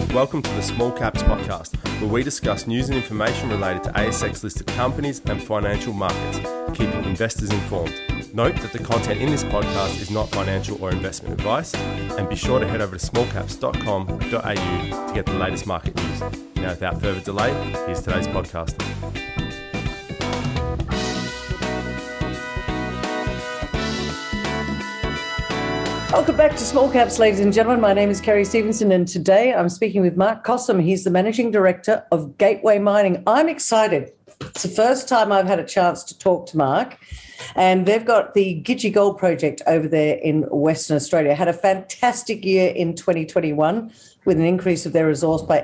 welcome to the Small Caps Podcast, where we discuss news and information related to ASX-listed companies and financial markets, keeping investors informed. Note that the content in this podcast is not financial or investment advice, and be sure to head over to smallcaps.com.au to get the latest market news. Now, without further delay, here's today's podcast. Welcome back to Small Caps, ladies and gentlemen. My name is Kerry Stevenson, and today I'm speaking with Mark Cossum. He's the Managing Director of Gateway Mining. I'm excited. It's the first time I've had a chance to talk to Mark, and they've got the Gidgee Gold Project over there in Western Australia. Had a fantastic year in 2021 with an increase of their resource by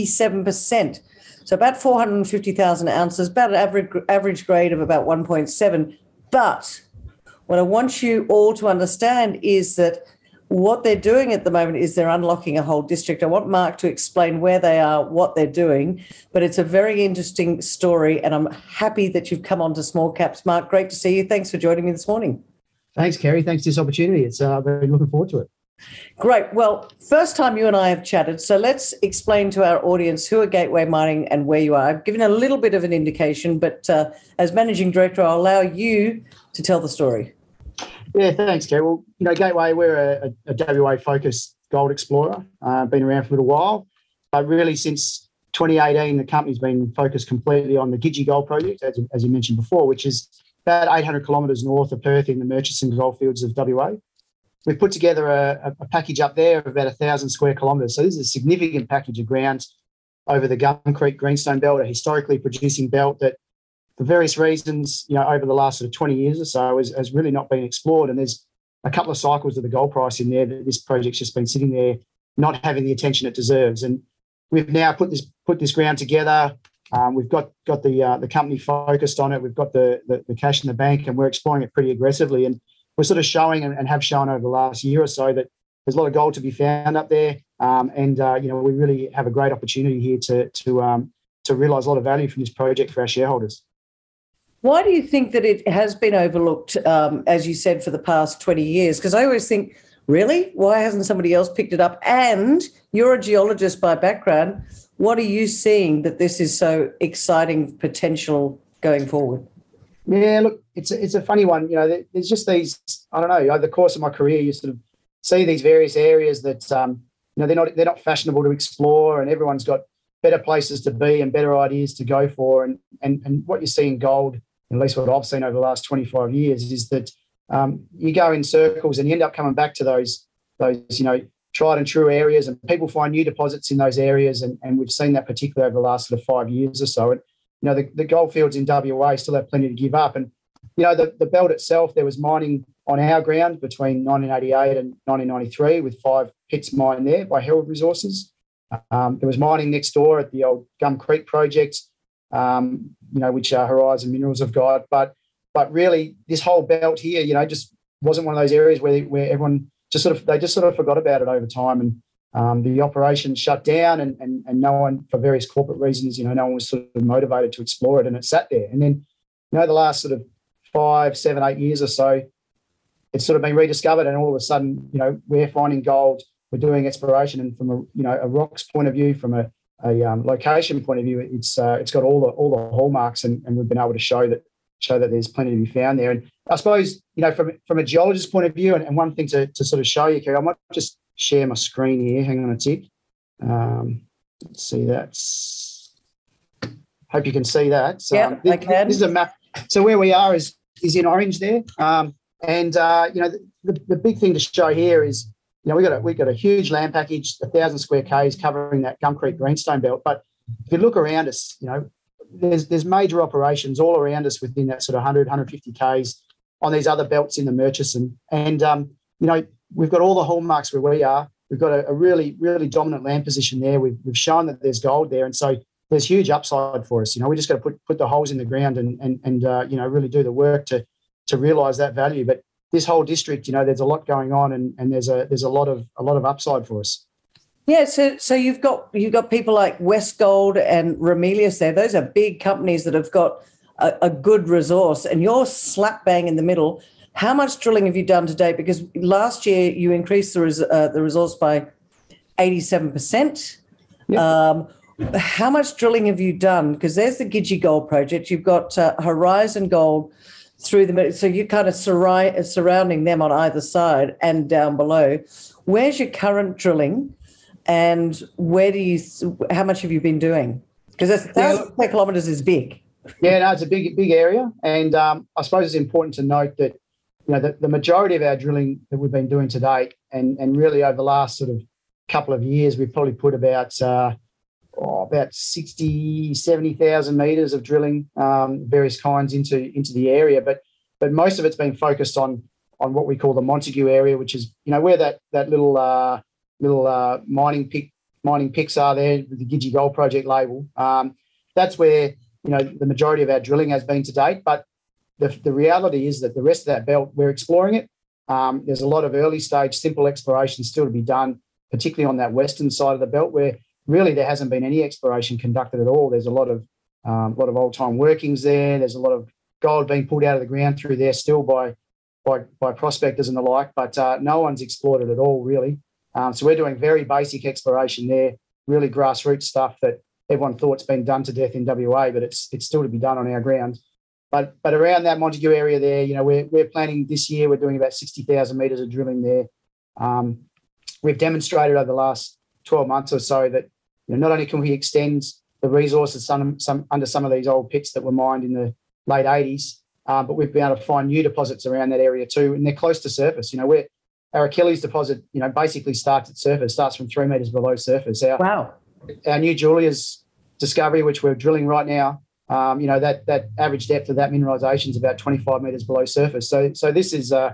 87%. So about 450,000 ounces, about an average grade of about 1.7. But what I want you all to understand is that what they're doing at the moment is they're unlocking a whole district. I want Mark to explain where they are, what they're doing, but it's a very interesting story, and I'm happy that you've come on to Small Caps. Mark, great to see you. Thanks for joining me this morning. Thanks, Kerry. Thanks for this opportunity. It's very looking forward to it. Great. Well, first time you and I have chatted, so let's explain to our audience who are Gateway Mining and where you are. I've given a little bit of an indication, but as Managing Director, I'll allow you to tell the story. Yeah, thanks, Kerry. Well, Gateway, we're a WA-focused gold explorer, been around for a little while. But really, since 2018, the company's been focused completely on the Gidgee Gold Project, as you mentioned before, which is about 800 kilometres north of Perth in the Murchison goldfields of WA. We've put together a package up there of about 1,000 square kilometres. So this is a significant package of ground over the Gum Creek Greenstone Belt, a historically producing belt that, for various reasons, over the last sort of 20 years or so, has really not been explored. And there's a couple of cycles of the gold price in there that this project's just been sitting there, not having the attention it deserves. And we've now put this ground together. We've got the company focused on it. We've got the cash in the bank, and we're exploring it pretty aggressively. And we're sort of showing and have shown over the last year or so that there's a lot of gold to be found up there. We really have a great opportunity here to realise a lot of value from this project for our shareholders. Why do you think that it has been overlooked, as you said, for the past 20 years? Because I always think, really, why hasn't somebody else picked it up? And you're a geologist by background. What are you seeing that this is so exciting potential going forward? Yeah, look, it's a funny one. There's just these, I don't know, over the course of my career, you sort of see these various areas that, they're not fashionable to explore, and everyone's got better places to be and better ideas to go for. And what you see in gold, at least what I've seen over the last 25 years, is that you go in circles and you end up coming back to those tried and true areas, and people find new deposits in those areas. And we've seen that particularly over the last sort of 5 years or so. And, the goldfields in WA still have plenty to give up. And, the belt itself, there was mining on our ground between 1988 and 1993 with 5 pits mined there by Herald Resources. There was mining next door at the old Gum Creek project, which Horizon Minerals have got. But really, this whole belt here, just wasn't one of those areas where everyone just sort of forgot about it over time. And the operation shut down, and no one, for various corporate reasons, no one was sort of motivated to explore it, and it sat there. And then, the last sort of 5, 7, 8 years or so, it's sort of been rediscovered, and all of a sudden, we're finding gold. We're doing exploration, and from a rocks point of view, from a location point of view, it's got all the hallmarks, and we've been able to show that there's plenty to be found there. And I suppose from a geologist's point of view, and one thing to sort of show you, Kerry, I might just share my screen here. Hang on a tick. Let's see that. Hope you can see that. So, yeah, I can. This is a map. So where we are is in orange there, the big thing to show here is, we've got a huge land package, 1,000 square k's covering that Gum Creek Greenstone Belt. But if you look around us, there's major operations all around us within that sort of 100, 150 k's on these other belts in the Murchison. And, we've got all the hallmarks where we are. We've got a really, really dominant land position there. We've shown that there's gold there. And so there's huge upside for us. We just got to put the holes in the ground and really do the work to realise that value. But this whole district, there's a lot going on, and there's a lot of upside for us. Yeah, so you've got people like Westgold and Ramelius there. Those are big companies that have got a good resource, and you're slap bang in the middle. How much drilling have you done to date? Because last year you increased the resource by 87%. How much drilling have you done? Because there's the Gidgee Gold project. You've got Horizon Gold through the middle. So you're kind of surrounding them on either side and down below. Where's your current drilling, and how much have you been doing? Because 1,000 square kilometres is big. Yeah, no, it's a big area. And I suppose it's important to note that, the majority of our drilling that we've been doing to date, and really over the last sort of couple of years, we've probably put about 60,000, 70,000 metres of drilling, various kinds into the area. But most of it's been focused on what we call the Montague area, which is, where that little mining picks are there with the Gidgee Gold Project label. That's where, the majority of our drilling has been to date. But the reality is that the rest of that belt, we're exploring it. There's a lot of early stage, simple exploration still to be done, particularly on that western side of the belt, where really there hasn't been any exploration conducted at all. There's a lot of old time workings there. There's a lot of gold being pulled out of the ground through there still by prospectors and the like, but no one's explored it at all, really. So we're doing very basic exploration there, really grassroots stuff that everyone thought's been done to death in WA, but it's still to be done on our ground. But around that Montague area there, we're planning this year, we're doing about 60,000 metres of drilling there. We've demonstrated over the last 12 months or so that not only can we extend the resources under some of these old pits that were mined in the late 80s, but we've been able to find new deposits around that area too, and they're close to surface. Our Achilles deposit, basically starts at surface, starts from 3 metres below surface. Wow. Our new Julia's discovery, which we're drilling right now, that average depth of that mineralisation is about 25 metres below surface. So this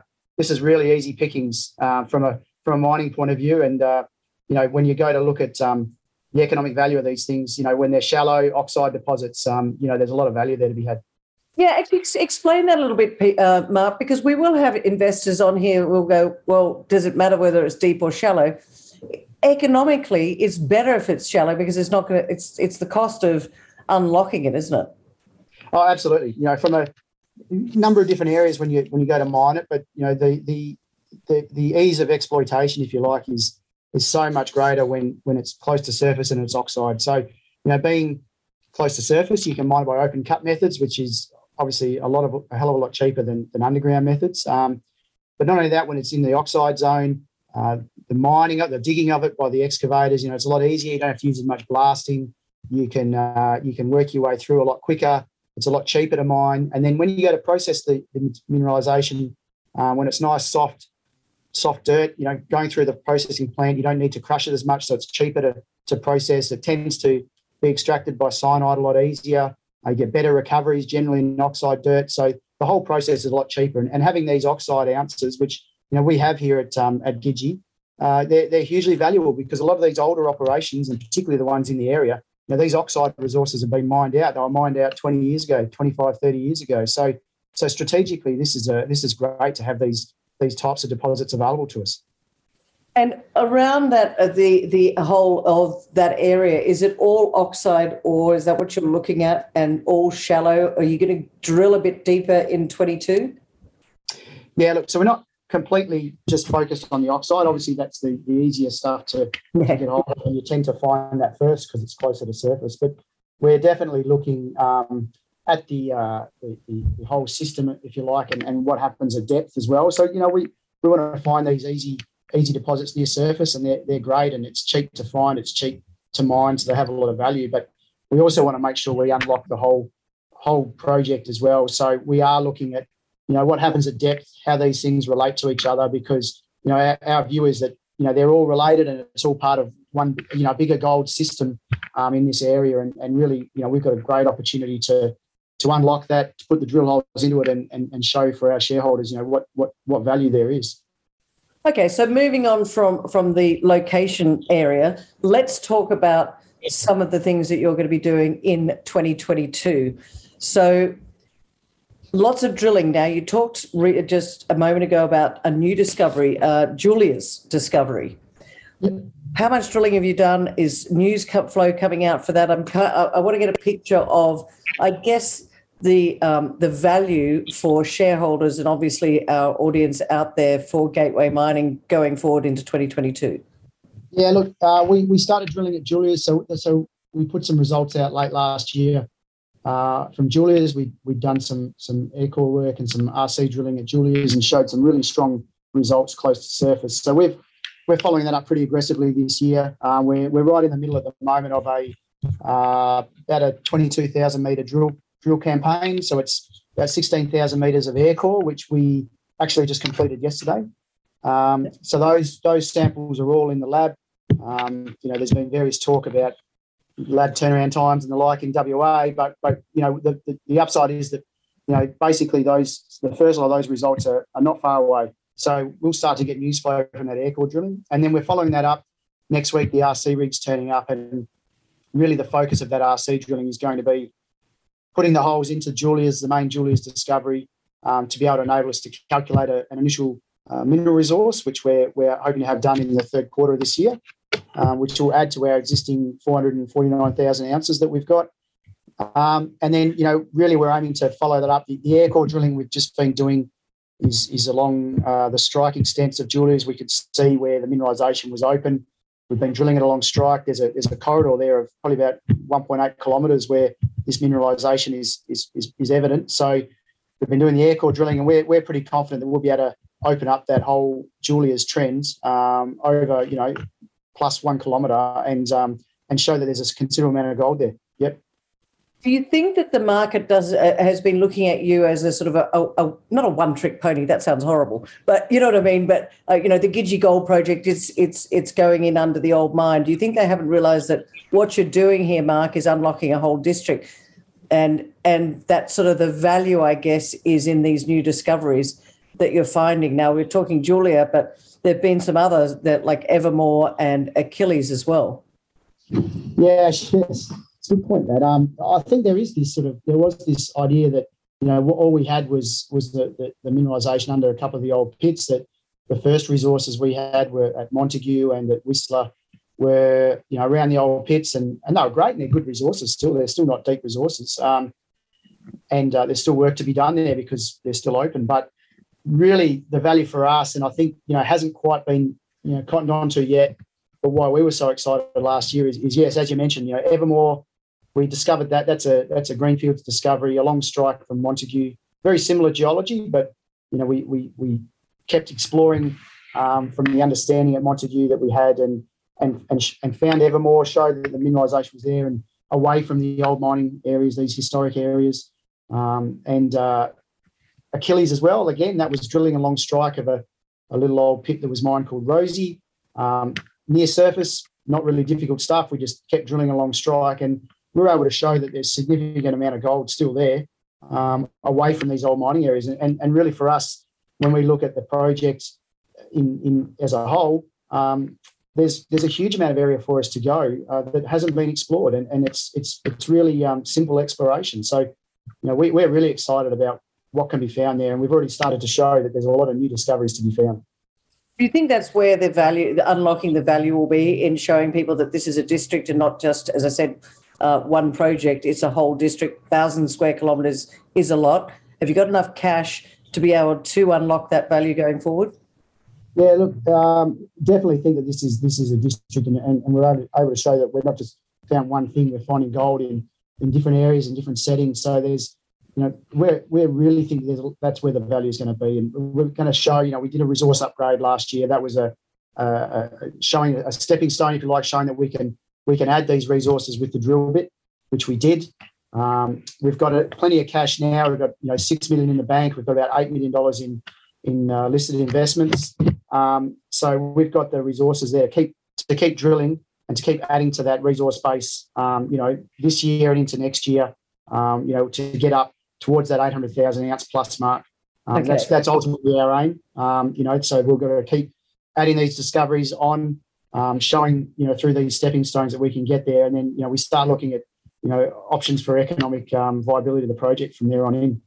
is really easy pickings from a mining point of view. And when you go to look at the economic value of these things, when they're shallow oxide deposits, there's a lot of value there to be had. Yeah, actually explain that a little bit, Mark, because we will have investors on here who will go, well, does it matter whether it's deep or shallow? Economically, it's better if it's shallow because it's not going to. It's the cost of unlocking it, isn't it? Oh, absolutely. From a number of different areas when you go to mine it, but the ease of exploitation, if you like, is so much greater when it's close to surface and it's oxide. So being close to surface, you can mine by open cut methods, which is obviously a hell of a lot cheaper than underground methods. But not only that, when it's in the oxide zone, the mining of the digging of it by the excavators, it's a lot easier. You don't have to use as much blasting. You can work your way through a lot quicker. It's a lot cheaper to mine. And then when you go to process the mineralisation, when it's nice soft dirt, going through the processing plant, you don't need to crush it as much, so it's cheaper to process. It tends to be extracted by cyanide a lot easier. You get better recoveries generally in oxide dirt. So the whole process is a lot cheaper. And having these oxide ounces, which we have here at Gidgee, they're hugely valuable because a lot of these older operations, and particularly the ones in the area, these oxide resources have been mined out. They were mined out 20 years ago, 25, 30 years ago. So strategically, this is great to have these types of deposits available to us. And around that, the whole of that area, is it all oxide, or is that what you're looking at, and all shallow? Are you going to drill a bit deeper in 22? Yeah, look, so we're not completely just focused on the oxide. Obviously, that's the easier stuff to get hold of, and you tend to find that first because it's closer to surface. But we're definitely looking at the whole system, if you like, and what happens at depth as well. So, we want to find these easy deposits near surface, and they're great, and it's cheap to find, it's cheap to mine, so they have a lot of value. But we also want to make sure we unlock the whole project as well. So we are looking at what happens at depth, how these things relate to each other, because our view is that they're all related and it's all part of one bigger gold system in this area, and really we've got a great opportunity to unlock that, to put the drill holes into it, and show for our shareholders what value there is. Okay, so moving on from the location area, let's talk about some of the things that you're going to be doing in 2022. So lots of drilling now. You talked just a moment ago about a new discovery, Julia's discovery. Yep. How much drilling have you done? Is news flow coming out for that? I want to get a picture of, I guess, the value for shareholders and obviously our audience out there for Gateway Mining going forward into 2022. Yeah, look, we started drilling at Julius, so we put some results out late last year from Julius. We'd done some air core work and some RC drilling at Julius and showed some really strong results close to surface. So we're following that up pretty aggressively this year. We're right in the middle at the moment of about a 22,000 metre drill campaign. So it's about 16,000 metres of air core, which we actually just completed yesterday. So those samples are all in the lab. There's been various talk about lab turnaround times and the like in WA, but the upside is that basically the first of those results are not far away. So we'll start to get news flow from that air core drilling, and then we're following that up next week. The RC rig's turning up, and really the focus of that RC drilling is going to be putting the holes into Julius, the main Julius discovery, to be able to enable us to calculate an initial mineral resource, which we're hoping to have done in the third quarter of this year, which will add to our existing 449,000 ounces that we've got. And then, really we're aiming to follow that up. The air core drilling we've just been doing is along the strike extents of Julius. We could see where the mineralisation was open. We've been drilling it along strike. There's a corridor there of probably about 1.8 kilometres where this mineralisation is evident. So we've been doing the air core drilling, and we're pretty confident that we'll be able to open up that whole Julius trend over, plus 1 kilometre and show that there's a considerable amount of gold there. Yep. Do you think that the market has been looking at you as a sort of a not a one-trick pony? That sounds horrible, but you know what I mean. But the Gidgee Gold Project, it's going in under the old mine. Do you think they haven't realised that what you're doing here, Mark, is unlocking a whole district, and that sort of the value, I guess, is in these new discoveries that you're finding now? We're talking Julia, but there've been some others that like Evermore and Achilles as well. Yeah, yes. It's a good point, that I think there was this idea that all we had was the mineralisation under a couple of the old pits. That the first resources we had were at Montague and at Whistler were around the old pits, and they were great and they're good resources still. They're still not deep resources, and there's still work to be done there because they're still open. But really, the value for us, and I think hasn't quite been cottoned on to yet, but why we were so excited last year is yes, as you mentioned, Evermore. We discovered that's a greenfields discovery along strike from Montague. Very similar geology, but we kept exploring from the understanding at Montague that we had, and found Evermore, showed that the mineralisation was there and away from the old mining areas, these historic areas, and Achilles as well. Again, that was drilling along strike of a little old pit that was mined called Rosie, near surface. Not really difficult stuff. We just kept drilling along strike, and we were able to show that there's significant amount of gold still there, away from these old mining areas. And really for us, when we look at the project in as a whole, there's a huge amount of area for us to go that hasn't been explored, and it's really simple exploration. So we're really excited about what can be found there, and we've already started to show that there's a lot of new discoveries to be found. Do you think that's where unlocking the value will be, in showing people that this is a district and not just, as I said, one project? It's a whole district. 1,000 square kilometres is a lot. Have you got enough cash to be able to unlock that value going forward? Yeah, look, definitely think that this is a district, and we're able to show that we're not just found one thing. We're finding gold in different areas and different settings. So there's, we're really thinking that's where the value is going to be, and we're going to show. We did a resource upgrade last year. That was showing a stepping stone, if you like, showing that we can add these resources with the drill bit, which we did. We've got plenty of cash now. We've got $6 million in the bank. We've got about $8 million in listed investments. So we've got the resources there to keep drilling and to keep adding to that resource base. This year and into next year. To get up towards that 800,000 ounce plus mark. Okay. That's ultimately our aim. So we're going to keep adding these discoveries on, showing through these stepping stones that we can get there, and then we start looking at options for economic viability of the project from there on in.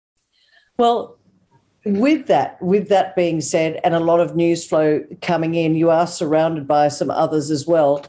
Well, with that being said, and a lot of news flow coming in, you are surrounded by some others as well.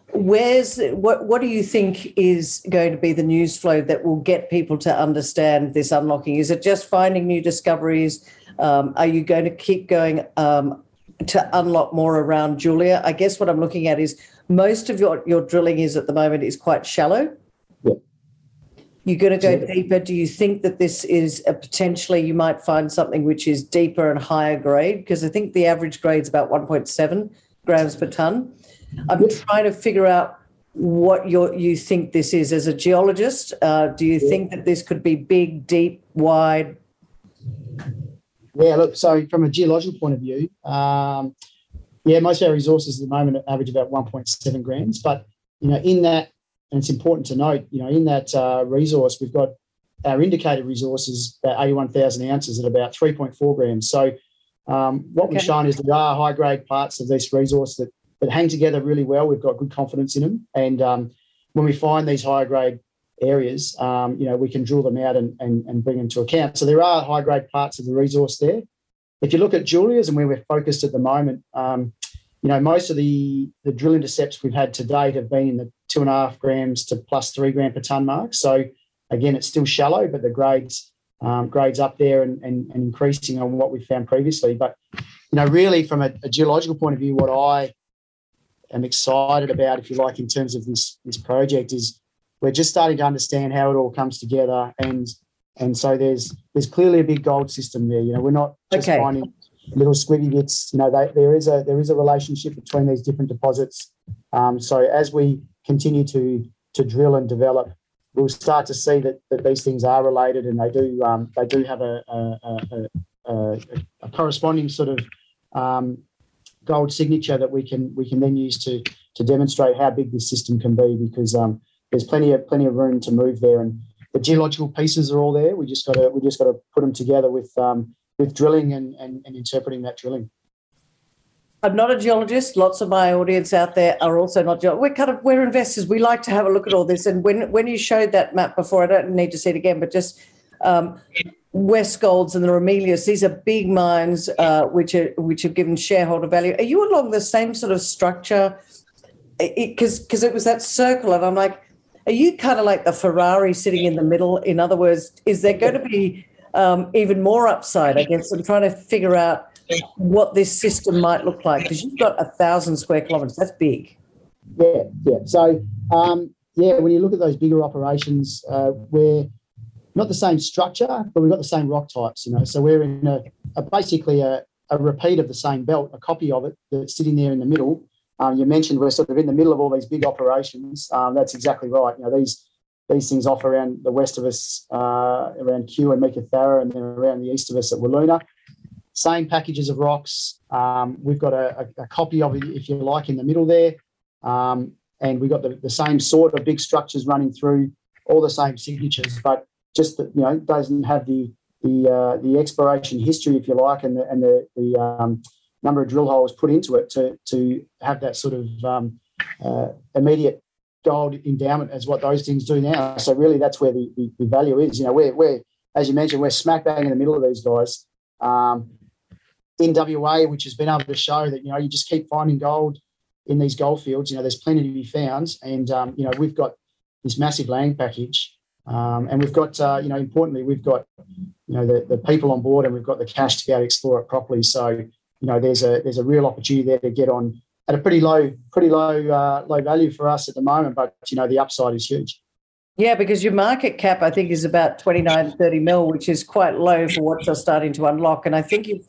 What do you think is going to be the news flow that will get people to understand this unlocking? Is it just finding new discoveries? Are you going to keep going to unlock more around Julia? I guess what I'm looking at is most of your drilling is at the moment is quite shallow. Yeah. You're going to go deeper. Do you think that this is potentially you might find something which is deeper and higher grade? Because I think the average grade is about 1.7 grams per tonne. I'm trying to figure out what you think this is as a geologist. Do you think that this could be big, deep, wide? Yeah, look, so from a geological point of view, most of our resources at the moment average about 1.7 grams. But, in that, and it's important to note, in that resource, we've got our indicated resources, about 81,000 ounces at about 3.4 grams. So what we've shown is there are high-grade parts of this resource that hang together really well. We've got good confidence in them. And when we find these high-grade areas, we can drill them out and bring them to account. So there are high-grade parts of the resource there. If you look at Julia's and where we're focused at the moment, most of the drill intercepts we've had to date have been in the 2.5 grams to plus 3 gram per tonne mark. So again, it's still shallow, but the grades up there and increasing on what we found previously. But really from a geological point of view, what I am excited about, if you like, in terms of this project is we're just starting to understand how it all comes together, and so there's clearly a big gold system there. We're not just finding little squibby bits. There is a relationship between these different deposits. So as we continue to drill and develop, we'll start to see that these things are related, and they do have a corresponding sort of gold signature that we can then use to demonstrate how big this system can be, because there's plenty of room to move there, and the geological pieces are all there. We just got to put them together with drilling and interpreting that drilling. I'm not a geologist. Lots of my audience out there are also not geologists. We're investors. We like to have a look at all this. And when you showed that map before, I don't need to see it again, but just Westgolds and the Ramelius, these are big mines which have given shareholder value. Are you along the same sort of structure? Because it was that circle, and I'm like, are you kind of like the Ferrari sitting in the middle? In other words, is there going to be even more upside? I guess I'm trying to figure out what this system might look like, because you've got 1,000 square kilometres. That's big. Yeah. So, when you look at those bigger operations, we're not the same structure, but we've got the same rock types, So we're in basically a repeat of the same belt, a copy of it that's sitting there in the middle. You mentioned we're sort of in the middle of all these big operations. That's exactly right. These things off around the west of us, around Kew and Meekatharra, and then around the east of us at Wiluna. Same packages of rocks. We've got a copy of it, if you like, in the middle there. And we've got the same sort of big structures running through, all the same signatures, but just that, doesn't have the exploration history, if you like, and the number of drill holes put into it to have that sort of immediate gold endowment as what those things do now. So really that's where the value is. We're, as you mentioned, we're smack bang in the middle of these guys. In WA, which has been able to show that, you just keep finding gold in these gold fields. There's plenty to be found. And, we've got this massive land package. And we've got, importantly, we've got, the people on board, and we've got the cash to be able to explore it properly. So, there's a real opportunity there to get on at a pretty low value for us at the moment. But, the upside is huge. Yeah, because your market cap, I think, is about 29, 30 mil, which is quite low for what you're starting to unlock. And I think you've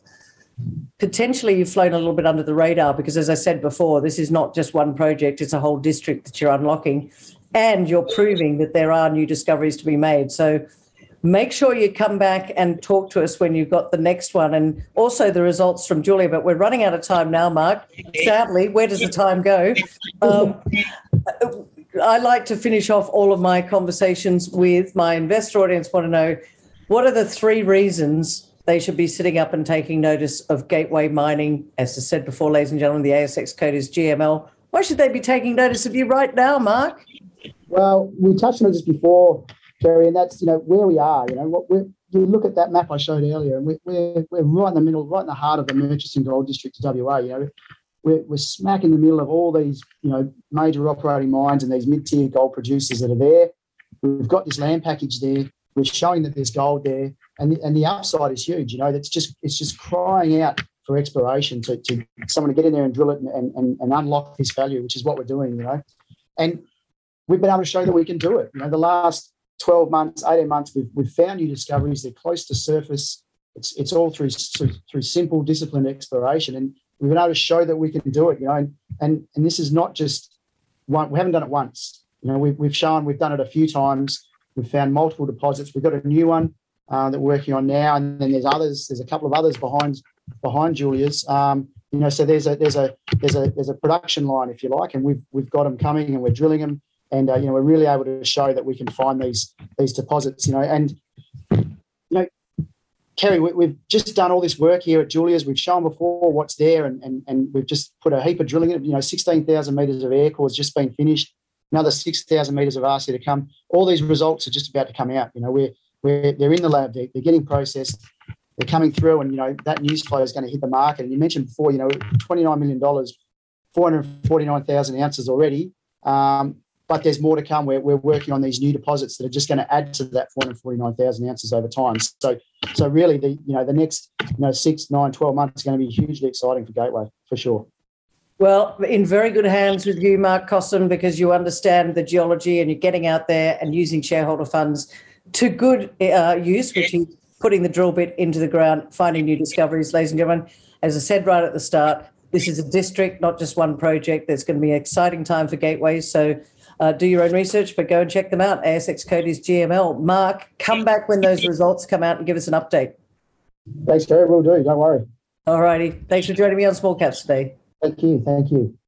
flown a little bit under the radar, because, as I said before, this is not just one project, it's a whole district that you're unlocking, and you're proving that there are new discoveries to be made. So make sure you come back and talk to us when you've got the next one, and also the results from Julia. But we're running out of time now, Mark. Sadly, where does the time go? I like to finish off all of my conversations with my investor audience. Want to know, what are the 3 reasons they should be sitting up and taking notice of Gateway Mining? As I said before, ladies and gentlemen, the ASX code is GML. Why should they be taking notice of you right now, Mark? Well, we touched on this before, Kerry, and that's, where we are. You look at that map I showed earlier, and we're right in the middle, right in the heart of the Murchison Gold District of WA. We're smack in the middle of all these, major operating mines and these mid-tier gold producers that are there. We've got this land package there. We're showing that there's gold there, and the upside is huge. It's just crying out for exploration to someone to get in there and drill it and unlock this value, which is what we're doing, And we've been able to show that we can do it. The last 12 months, 18 months, we've found new discoveries. They're close to surface. It's all through simple, disciplined exploration, and we've been able to show that we can do it. And this is not just one. We haven't done it once. We've shown we've done it a few times. We've found multiple deposits. We've got a new one that we're working on now, and then there's others. There's a couple of others behind Julia's. So there's a production line, if you like, and we've got them coming, and we're drilling them, and we're really able to show that we can find these deposits. Kerry, we've just done all this work here at Julia's. We've shown before what's there, and we've just put a heap of drilling in it. 16,000 metres of air core has just been finished. Another 6,000 metres of RC to come. All these results are just about to come out. They're in the lab. They're getting processed. They're coming through, and that news flow is going to hit the market. And you mentioned before, $29 million, 449,000 ounces already. But there's more to come. We're working on these new deposits that are just going to add to that 449,000 ounces over time. So really, the next 6, 9, 12 months are going to be hugely exciting for Gateway, for sure. Well, in very good hands with you, Mark Cosson, because you understand the geology and you're getting out there and using shareholder funds to good use, which is putting the drill bit into the ground, finding new discoveries. Ladies and gentlemen, as I said right at the start, this is a district, not just one project. There's going to be an exciting time for Gateway. So do your own research, but go and check them out. ASX code is GML. Mark, come back when those results come out and give us an update. Thanks, Terry. We'll do. Don't worry. All righty. Thanks for joining me on Small Caps today. Thank you.